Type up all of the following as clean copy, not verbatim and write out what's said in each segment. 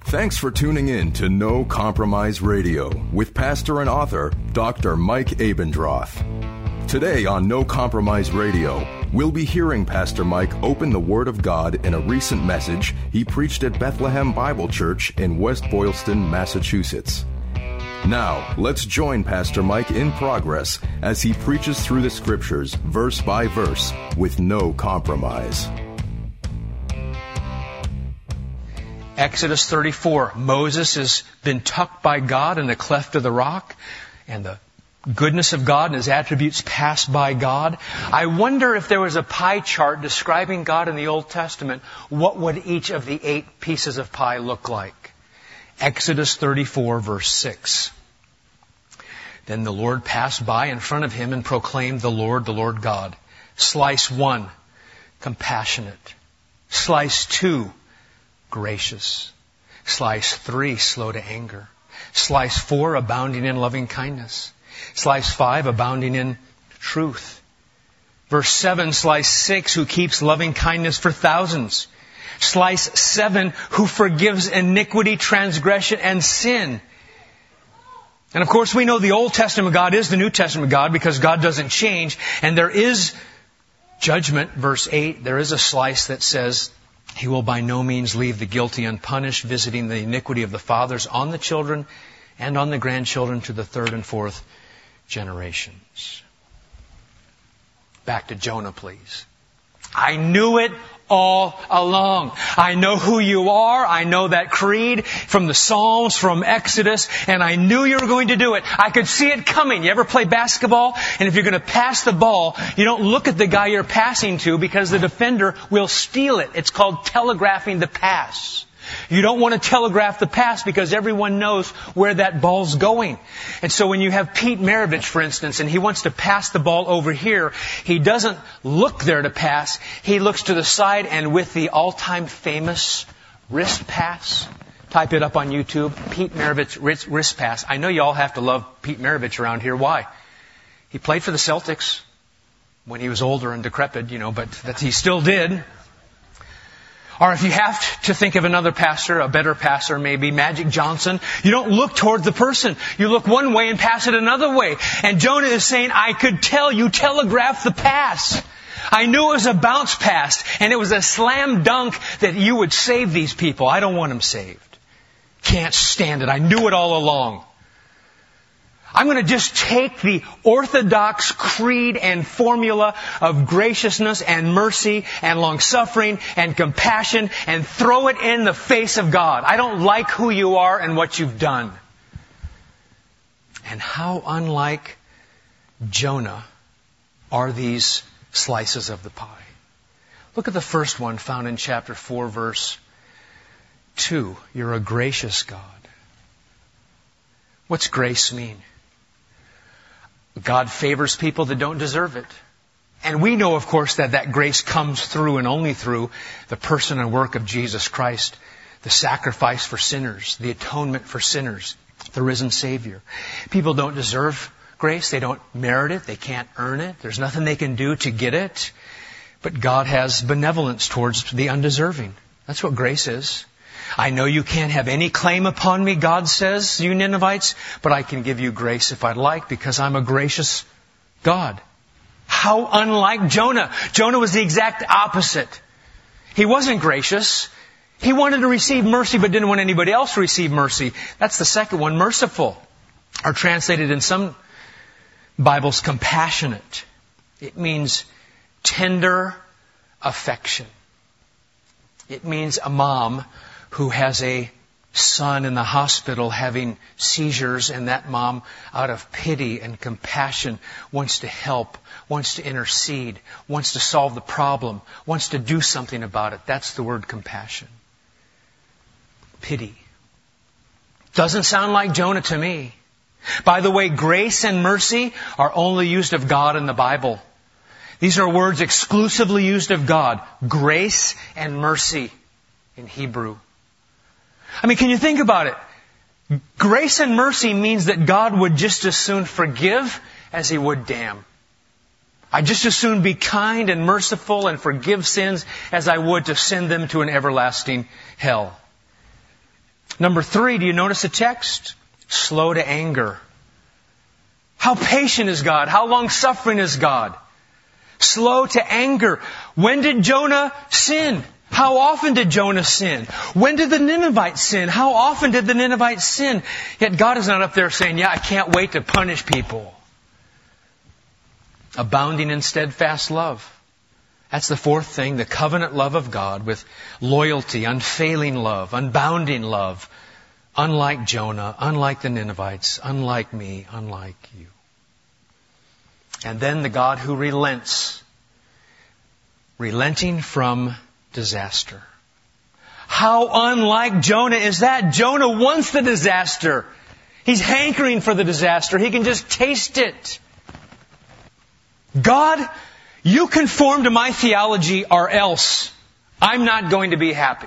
Thanks for tuning in to No Compromise Radio with pastor and author Dr. Mike Abendroth. Today on No Compromise Radio, we'll be hearing Pastor Mike open the Word of God in a recent message he preached at Bethlehem Bible Church in West Boylston, Massachusetts. Now, let's join Pastor Mike in progress as he preaches through the Scriptures, verse by verse, with no compromise. Exodus 34. Moses has been tucked by God in the cleft of the rock, and the goodness of God and His attributes passed by God. I wonder if there was a pie chart describing God in the Old Testament, what would each of the 8 pieces of pie look like? Exodus 34, verse 6. Then the Lord passed by in front of him and proclaimed, the Lord God. Slice 1, compassionate. Slice 2, gracious. Slice 3, slow to anger. Slice 4, abounding in loving kindness. Slice 5, abounding in truth. Verse 7, slice 6, who keeps loving kindness for thousands. Slice 7, who forgives iniquity, transgression, and sin. And of course we know the Old Testament God is the New Testament God because God doesn't change. And there is judgment, verse 8. There is a slice that says, He will by no means leave the guilty unpunished, visiting the iniquity of the fathers on the children and on the grandchildren to the 3rd and 4th generations. Back to Jonah, please. I knew it all along. I know who you are. I know that creed from the Psalms, from Exodus, and I knew you were going to do it. I could see it coming. You ever play basketball? And if you're going to pass the ball, you don't look at the guy you're passing to because the defender will steal it. It's called telegraphing the pass. You don't want to telegraph the pass because everyone knows where that ball's going. And so when you have Pete Maravich, for instance, and he wants to pass the ball over here, he doesn't look there to pass. He looks to the side, and with the all-time famous wrist pass, type it up on YouTube, Pete Maravich wrist pass. I know you all have to love Pete Maravich around here. Why? He played for the Celtics when he was older and decrepit, but that he still did. Or if you have to think of another pastor, a better pastor, maybe Magic Johnson, you don't look toward the person. You look one way and pass it another way. And Jonah is saying, I could tell you telegraphed the pass. I knew it was a bounce pass, and it was a slam dunk that you would save these people. I don't want them saved. Can't stand it. I knew it all along. I'm going to just take the orthodox creed and formula of graciousness and mercy and long-suffering and compassion and throw it in the face of God. I don't like who you are and what you've done. And how unlike Jonah are these slices of the pie. Look at the first one found in chapter 4, verse 2. You're a gracious God. What's grace mean? God favors people that don't deserve it. And we know, of course, that grace comes through and only through the person and work of Jesus Christ, the sacrifice for sinners, the atonement for sinners, the risen Savior. People don't deserve grace. They don't merit it. They can't earn it. There's nothing they can do to get it. But God has benevolence towards the undeserving. That's what grace is. I know you can't have any claim upon me, God says, you Ninevites, but I can give you grace if I'd like because I'm a gracious God. How unlike Jonah. Jonah was the exact opposite. He wasn't gracious. He wanted to receive mercy but didn't want anybody else to receive mercy. That's the second one, merciful. Or translated in some Bibles, compassionate. It means tender affection. It means a mom who has a son in the hospital having seizures, and that mom, out of pity and compassion, wants to help, wants to intercede, wants to solve the problem, wants to do something about it. That's the word compassion. Pity. Doesn't sound like Jonah to me. By the way, grace and mercy are only used of God in the Bible. These are words exclusively used of God. Grace and mercy in Hebrew. I mean, can you think about it? Grace and mercy means that God would just as soon forgive as He would damn. I'd just as soon be kind and merciful and forgive sins as I would to send them to an everlasting hell. Number 3, do you notice the text? Slow to anger. How patient is God? How long-suffering is God? Slow to anger. When did Jonah sin? How often did Jonah sin? When did the Ninevites sin? How often did the Ninevites sin? Yet God is not up there saying, yeah, I can't wait to punish people. Abounding in steadfast love. That's the 4th thing, the covenant love of God with loyalty, unfailing love, unbounding love. Unlike Jonah, unlike the Ninevites, unlike me, unlike you. And then the God who relents. Relenting from disaster. How unlike Jonah is that? Jonah wants the disaster. He's hankering for the disaster. He can just taste it. God, you conform to my theology or else I'm not going to be happy.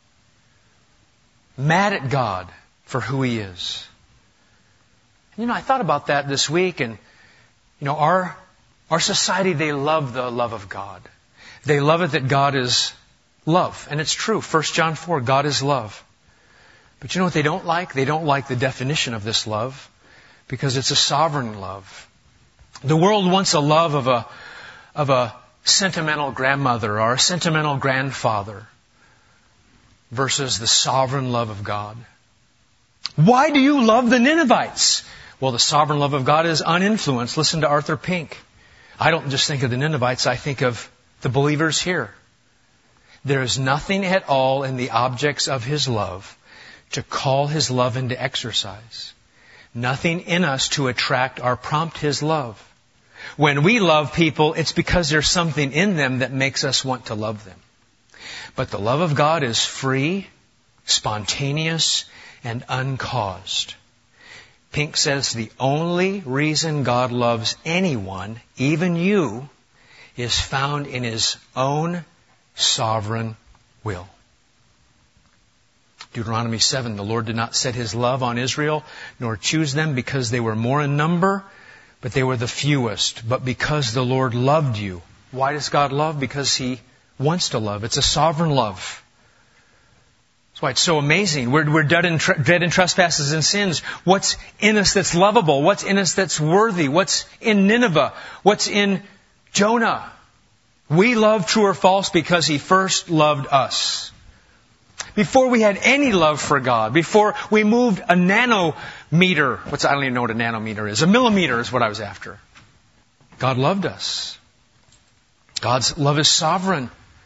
Mad at God for who He is. I thought about that this week, and our society, they love the love of God. They love it that God is love. And it's true. 1 John 4, God is love. But you know what they don't like? They don't like the definition of this love because it's a sovereign love. The world wants a love of a sentimental grandmother or a sentimental grandfather versus the sovereign love of God. Why do you love the Ninevites? Well, the sovereign love of God is uninfluenced. Listen to Arthur Pink. I don't just think of the Ninevites, I think of the believers here. There is nothing at all in the objects of His love to call His love into exercise. Nothing in us to attract or prompt His love. When we love people, it's because there's something in them that makes us want to love them. But the love of God is free, spontaneous, and uncaused. Pink says the only reason God loves anyone, even you, is found in His own sovereign will. Deuteronomy 7, the Lord did not set His love on Israel, nor choose them because they were more in number, but they were the fewest, but because the Lord loved you. Why does God love? Because He wants to love. It's a sovereign love. That's why it's so amazing. We're dead in trespasses and sins. What's in us that's lovable? What's in us that's worthy? What's in Nineveh? What's in Jonah? We love true or false because He first loved us. Before we had any love for God, before we moved a nanometer, I don't even know what a nanometer is. A millimeter is what I was after. God loved us. God's love is sovereign.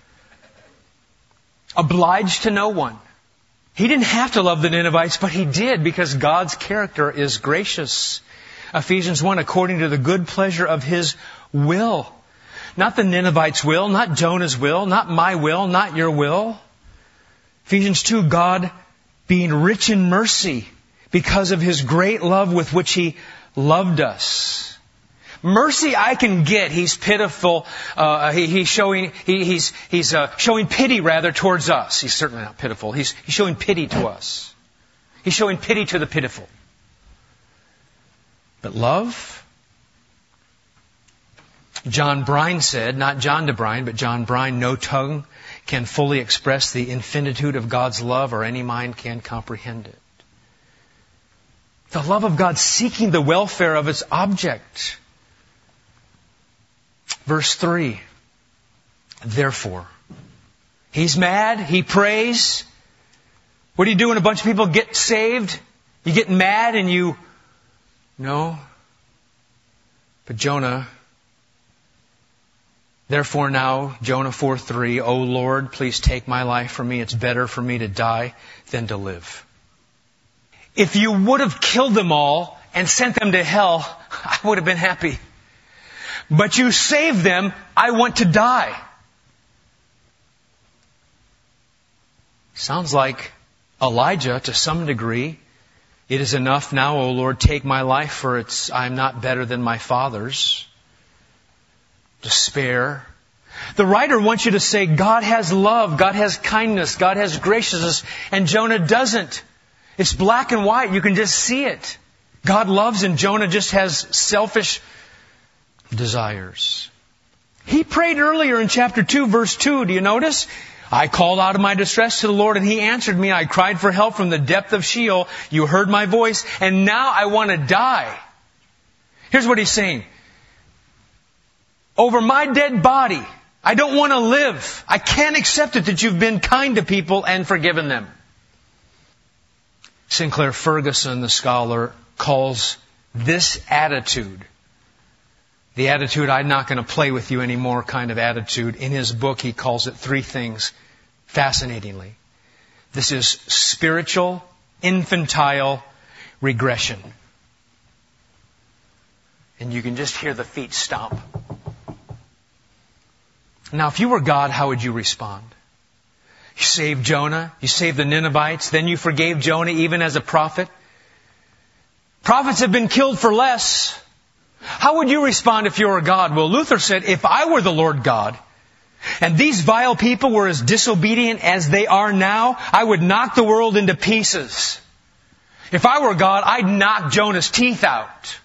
Obliged to no one. He didn't have to love the Ninevites, but He did because God's character is gracious. Ephesians 1, according to the good pleasure of His will. Not the Ninevites' will, not Jonah's will, not my will, not your will. Ephesians 2, God being rich in mercy because of His great love with which He loved us. Mercy I can get. He's pitiful. He's showing pity rather towards us. He's certainly not pitiful. He's showing pity to us. He's showing pity to the pitiful. But love? John Brine said, not John DeBrine, but John Brine, no tongue can fully express the infinitude of God's love, or any mind can comprehend it. The love of God seeking the welfare of its object. Verse 3. Therefore. He's mad. He prays. What do you do when a bunch of people get saved? You get mad and you... No. But Jonah... Therefore now, Jonah 4:3, O Lord, please take my life from me. It's better for me to die than to live. If you would have killed them all and sent them to hell, I would have been happy. But you saved them, I want to die. Sounds like Elijah to some degree. It is enough now, O Lord, take my life, for I'm not better than my fathers. Despair. The writer wants you to say God has love, God has kindness, God has graciousness, and Jonah doesn't. It's black and white. You can just see it. God loves and Jonah just has selfish desires. He prayed earlier in chapter 2, verse 2. Do you notice? I called out of my distress to the Lord, and He answered me. I cried for help from the depth of Sheol. You heard my voice, and now I want to die. Here's what He's saying. Over my dead body, I don't want to live. I can't accept it that you've been kind to people and forgiven them. Sinclair Ferguson, the scholar, calls this attitude, the attitude I'm not going to play with you anymore kind of attitude. In his book, he calls it 3 things, fascinatingly. This is spiritual, infantile regression. And you can just hear the feet stomp. Now, if you were God, how would you respond? You saved Jonah, you saved the Ninevites, then you forgave Jonah even as a prophet. Prophets have been killed for less. How would you respond if you were God? Well, Luther said, if I were the Lord God, and these vile people were as disobedient as they are now, I would knock the world into pieces. If I were God, I'd knock Jonah's teeth out.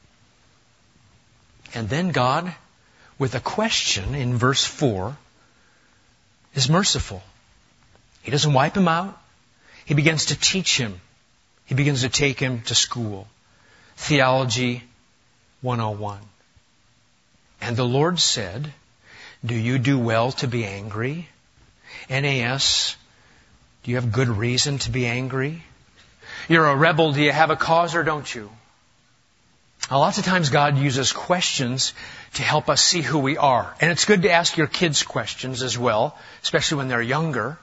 And then God, with a question in verse 4, is merciful. He doesn't wipe him out. He begins to teach him. He begins to take him to school. Theology 101. And the Lord said, do you do well to be angry? NAS, do you have good reason to be angry? You're a rebel, do you have a cause or don't you? Now, lots of times God uses questions to help us see who we are. And it's good to ask your kids questions as well, especially when they're younger.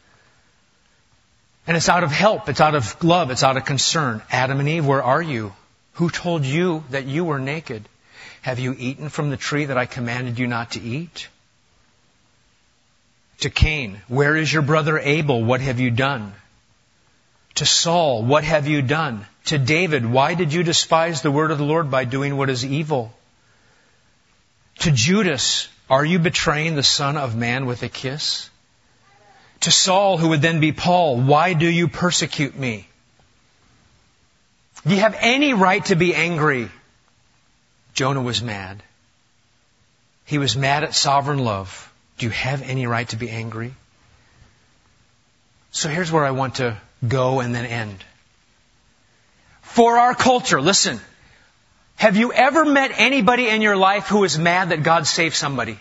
And it's out of help, it's out of love, it's out of concern. Adam and Eve, where are you? Who told you that you were naked? Have you eaten from the tree that I commanded you not to eat? To Cain, where is your brother Abel? What have you done? To Saul, what have you done? To David, why did you despise the word of the Lord by doing what is evil? To Judas, are you betraying the Son of Man with a kiss? To Saul, who would then be Paul, why do you persecute me? Do you have any right to be angry? Jonah was mad. He was mad at sovereign love. Do you have any right to be angry? So here's where I want to go and then end. For our culture, listen, have you ever met anybody in your life who is mad that God saved somebody?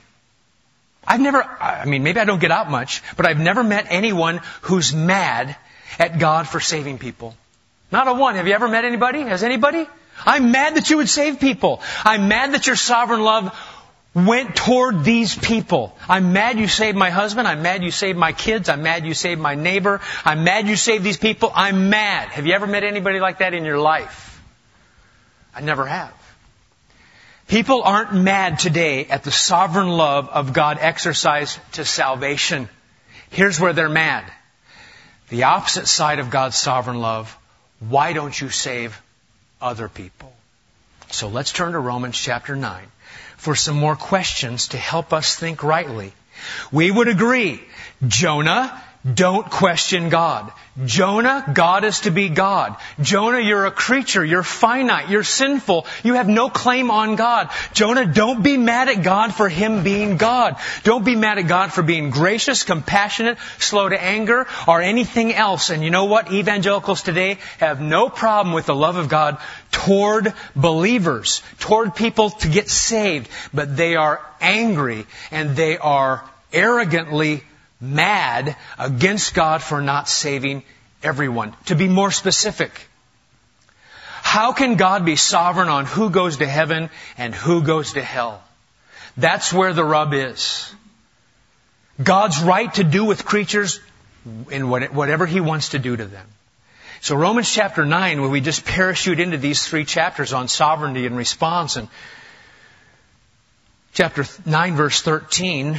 Maybe I don't get out much, but I've never met anyone who's mad at God for saving people. Not a one. Have you ever met anybody? Has anybody? I'm mad that you would save people. I'm mad that your sovereign love went toward these people. I'm mad you saved my husband. I'm mad you saved my kids. I'm mad you saved my neighbor. I'm mad you saved these people. I'm mad. Have you ever met anybody like that in your life? I never have. People aren't mad today at the sovereign love of God exercised to salvation. Here's where they're mad. The opposite side of God's sovereign love. Why don't you save other people? So let's turn to Romans chapter 9 for some more questions to help us think rightly. We would agree, Jonah, don't question God. Jonah, God is to be God. Jonah, you're a creature. You're finite. You're sinful. You have no claim on God. Jonah, don't be mad at God for Him being God. Don't be mad at God for being gracious, compassionate, slow to anger, or anything else. And you know what? Evangelicals today have no problem with the love of God toward believers, toward people to get saved. But they are angry and they are arrogantly mad against God for not saving everyone. To be more specific, how can God be sovereign on who goes to heaven and who goes to hell? That's where the rub is. God's right to do with creatures in whatever He wants to do to them. So Romans chapter 9, where we just parachute into these 3 chapters on sovereignty and response, and chapter 9 verse 13,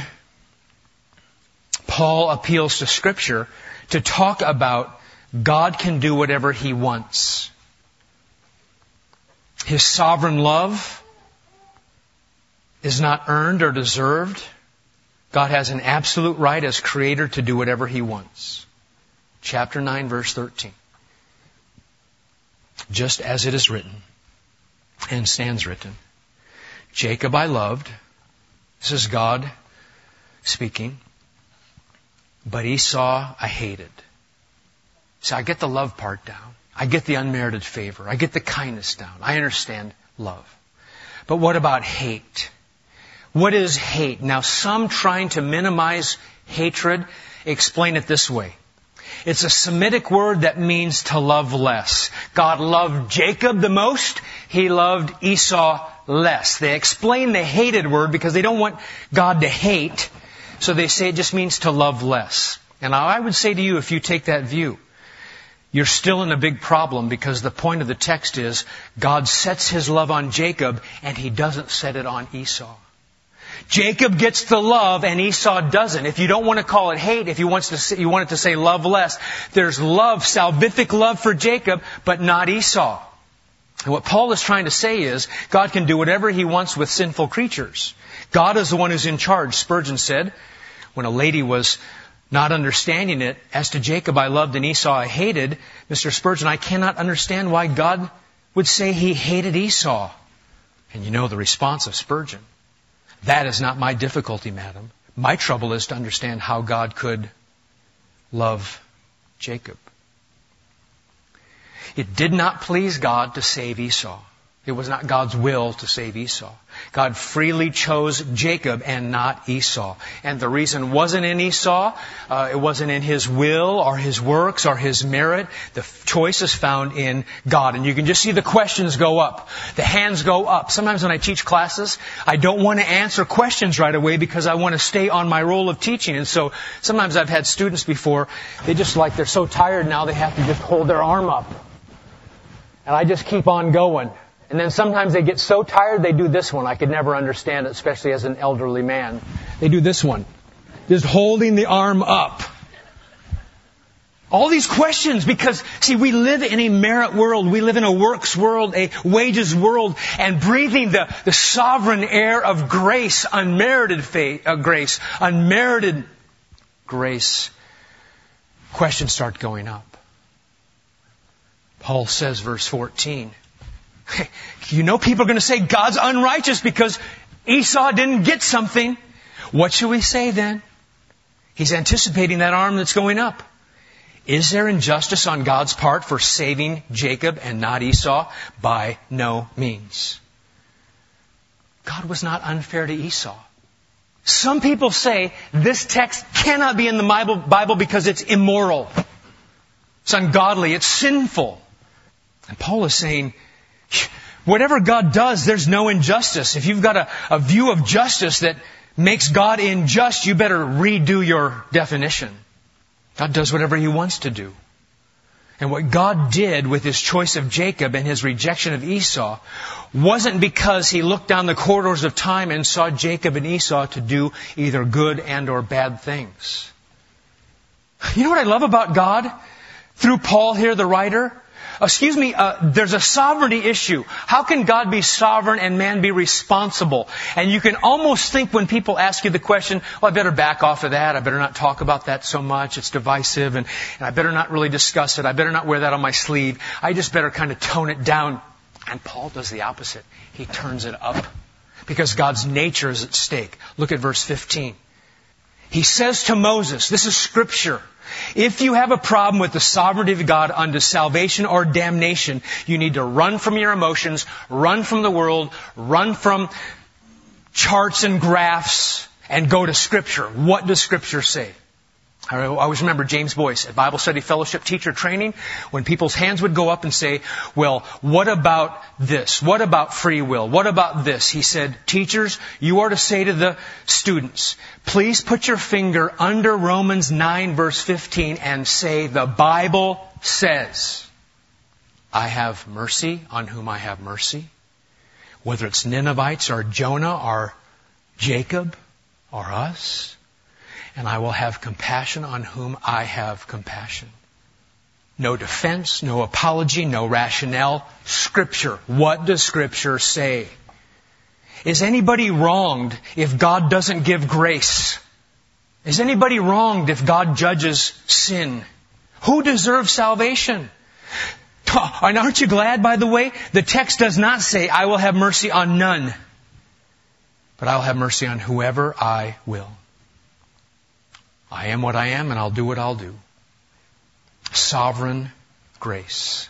Paul appeals to Scripture to talk about God can do whatever He wants. His sovereign love is not earned or deserved. God has an absolute right as Creator to do whatever He wants. Chapter 9, verse 13. Just as it is written, and stands written, Jacob I loved. This is God speaking. but Esau I hated. So I get the love part down. I get the unmerited favor. I get the kindness down. I understand love. But what about hate? What is hate? Now, some trying to minimize hatred explain it this way. It's a Semitic word that means to love less. God loved Jacob the most. He loved Esau less. They explain the hated word because they don't want God to hate. So they say it just means to love less. And I would say to you, if you take that view, you're still in a big problem because the point of the text is God sets His love on Jacob and He doesn't set it on Esau. Jacob gets the love and Esau doesn't. If you don't want to call it hate, if you want it to say love less, there's love, salvific love for Jacob, but not Esau. And what Paul is trying to say is God can do whatever He wants with sinful creatures. God is the one who's in charge. Spurgeon said, when a lady was not understanding it, as to Jacob I loved and Esau I hated, Mr. Spurgeon, I cannot understand why God would say He hated Esau. And you know the response of Spurgeon. That is not my difficulty, madam. My trouble is to understand how God could love Jacob. It did not please God to save Esau. It was not God's will to save Esau. God freely chose Jacob and not Esau. And the reason wasn't in Esau. It wasn't in his will or his works or his merit. The choice is found in God. And you can just see the questions go up. The hands go up. Sometimes when I teach classes, I don't want to answer questions right away because I want to stay on my role of teaching. And so sometimes I've had students before, they're so tired now they have to just hold their arm up. And I just keep on going. And then sometimes they get so tired they do this one. I could never understand it, especially as an elderly man. They do this one. Just holding the arm up. All these questions because, see, we live in a merit world. We live in a works world, a wages world, and breathing the sovereign air of grace, unmerited grace, questions start going up. Paul says, verse 14, you know people are going to say God's unrighteous because Esau didn't get something. What should we say then? He's anticipating that arm that's going up. Is there injustice on God's part for saving Jacob and not Esau? By no means. God was not unfair to Esau. Some people say this text cannot be in the Bible because it's immoral. It's ungodly. It's sinful. And Paul is saying, whatever God does, there's no injustice. If you've got a view of justice that makes God unjust, you better redo your definition. God does whatever He wants to do. And what God did with His choice of Jacob and His rejection of Esau wasn't because He looked down the corridors of time and saw Jacob and Esau to do either good and or bad things. You know what I love about God? Through Paul here, the writer? There's a sovereignty issue. How can God be sovereign and man be responsible? And you can almost think when people ask you the question, well, I better back off of that. I better not talk about that so much. It's divisive and I better not really discuss it. I better not wear that on my sleeve. I just better kind of tone it down. And Paul does the opposite. He turns it up because God's nature is at stake. Look at verse 15. He says to Moses, this is scripture. If you have a problem with the sovereignty of God unto salvation or damnation, you need to run from your emotions, run from the world, run from charts and graphs, and go to Scripture. What does Scripture say? I always remember James Boyce at Bible Study Fellowship teacher training, when people's hands would go up and say, well, what about this? What about free will? What about this? He said, teachers, you are to say to the students, please put your finger under Romans 9 verse 15 and say, the Bible says, I have mercy on whom I have mercy. Whether it's Ninevites or Jonah or Jacob or us. And I will have compassion on whom I have compassion. No defense, no apology, no rationale. Scripture. What does Scripture say? Is anybody wronged if God doesn't give grace? Is anybody wronged if God judges sin? Who deserves salvation? And aren't you glad, by the way? The text does not say, I will have mercy on none. But I will have mercy on whoever I will. I am what I am, and I'll do what I'll do. Sovereign grace.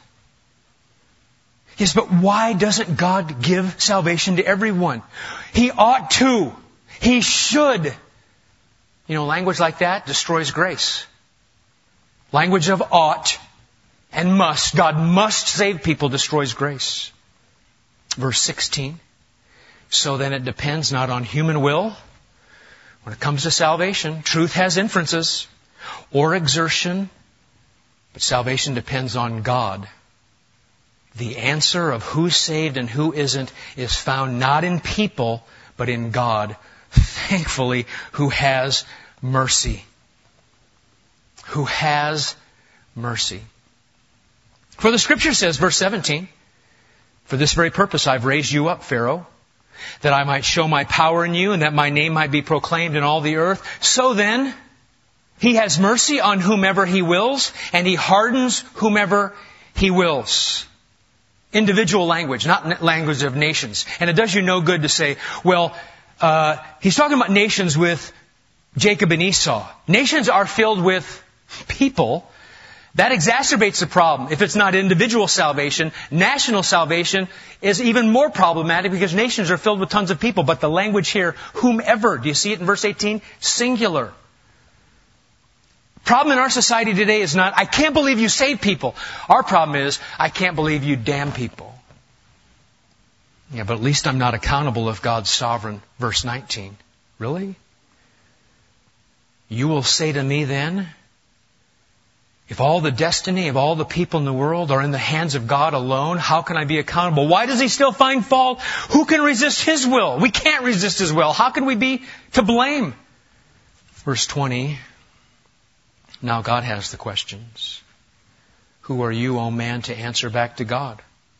Yes, but why doesn't God give salvation to everyone? He ought to. He should. You know, language like that destroys grace. Language of ought and must. God must save people destroys grace. Verse 16. So then it depends not on human will. When it comes to salvation, truth has inferences or exertion, but salvation depends on God. The answer of who's saved and who isn't is found not in people, but in God, thankfully, who has mercy. Who has mercy. For the Scripture says, verse 17, for this very purpose I've raised you up, Pharaoh, that I might show my power in you and that my name might be proclaimed in all the earth. So then, He has mercy on whomever He wills, and He hardens whomever He wills. Individual language, not language of nations. And it does you no good to say, well, He's talking about nations with Jacob and Esau. Nations are filled with people. That exacerbates the problem. If it's not individual salvation, national salvation is even more problematic because nations are filled with tons of people. But the language here, whomever, do you see it in verse 18? Singular. Problem in our society today is not, I can't believe you save people. Our problem is, I can't believe you damn people. Yeah, but at least I'm not accountable if God's sovereign. Verse 19. Really? You will say to me then, if all the destiny of all the people in the world are in the hands of God alone, how can I be accountable? Why does He still find fault? Who can resist His will? We can't resist His will. How can we be to blame? Verse 20. Now God has the questions. Who are you, O man, to answer back to God?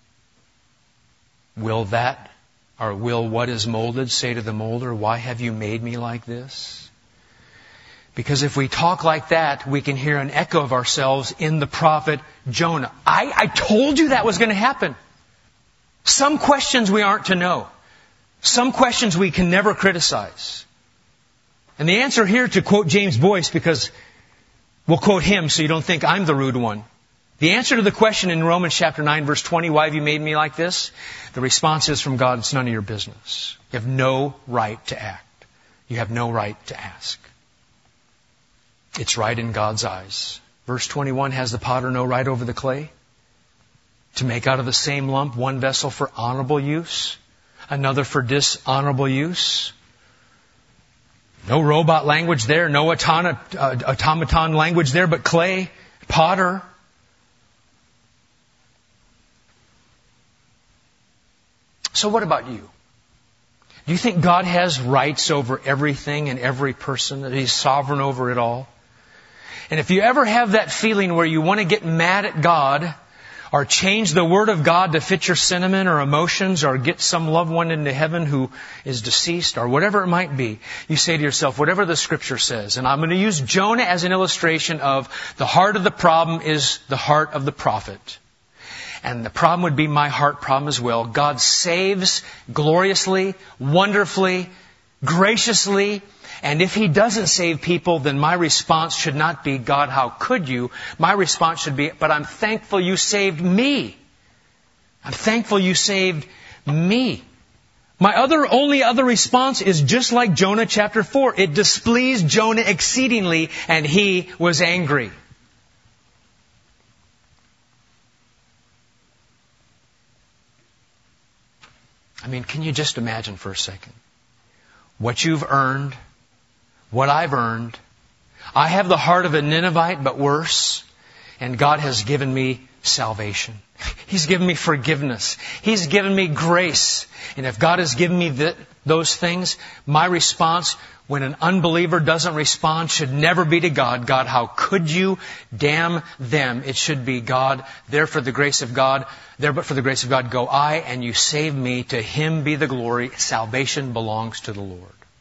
Will what is molded say to the molder, why have you made me like this? Because if we talk like that, we can hear an echo of ourselves in the prophet Jonah. I told you that was going to happen. Some questions we aren't to know. Some questions we can never criticize. And the answer here, to quote James Boyce, because we'll quote him so you don't think I'm the rude one. The answer to the question in Romans chapter 9, verse 20, why have you made me like this? The response is from God, it's none of your business. You have no right to act. You have no right to ask. It's right in God's eyes. Verse 21, has the potter no right over the clay? To make out of the same lump one vessel for honorable use, another for dishonorable use? No robot language there, no automaton language there, but clay, potter. So what about you? Do you think God has rights over everything and every person, that He's sovereign over it all? And if you ever have that feeling where you want to get mad at God, or change the Word of God to fit your sentiment or emotions, or get some loved one into heaven who is deceased, or whatever it might be, you say to yourself, whatever the Scripture says. And I'm going to use Jonah as an illustration of the heart of the problem is the heart of the prophet. And the problem would be my heart problem as well. God saves gloriously, wonderfully, graciously. And if He doesn't save people, then my response should not be, God, how could you? My response should be, but I'm thankful you saved me. I'm thankful you saved me. My only other response is just like Jonah chapter 4. It displeased Jonah exceedingly, and he was angry. I mean, can you just imagine for a second? What you've earned, what I've earned. I have the heart of a Ninevite, but worse. And God has given me salvation. He's given me forgiveness. He's given me grace. And if God has given me those things, my response when an unbeliever doesn't respond should never be to God. God, how could you? Damn them. It should be, God, there for the grace of God, there but for the grace of God go I, and you save me. To Him be the glory. Salvation belongs to the Lord.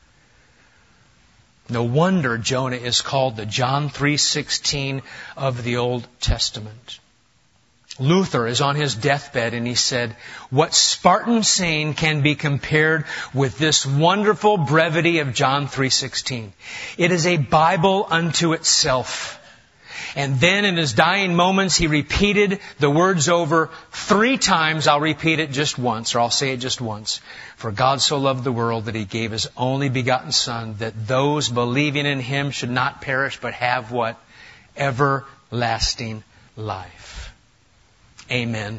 No wonder Jonah is called the John 3:16 of the Old Testament. Luther is on his deathbed and he said, "What Spartan saying can be compared with this wonderful brevity of John 3:16? It is a Bible unto itself." And then in his dying moments, he repeated the words over 3 times. I'll repeat it just once, or I'll say it just once. "For God so loved the world that He gave His only begotten Son, that those believing in Him should not perish, but have" what? "Everlasting life." Amen.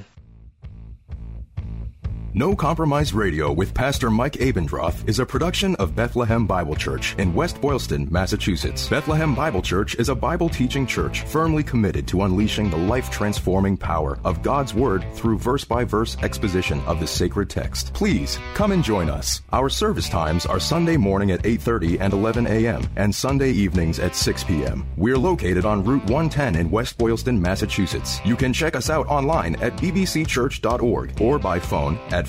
No Compromise Radio with Pastor Mike Abendroth is a production of Bethlehem Bible Church in West Boylston, Massachusetts. Bethlehem Bible Church is a Bible-teaching church firmly committed to unleashing the life-transforming power of God's Word through verse-by-verse exposition of the sacred text. Please, come and join us. Our service times are Sunday morning at 8:30 and 11 a.m. and Sunday evenings at 6 p.m. We're located on Route 110 in West Boylston, Massachusetts. You can check us out online at bbcchurch.org or by phone at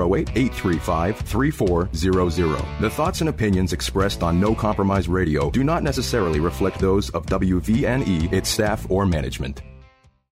508-835-3400. The thoughts and opinions expressed on No Compromise Radio do not necessarily reflect those of WVNE, its staff, or management.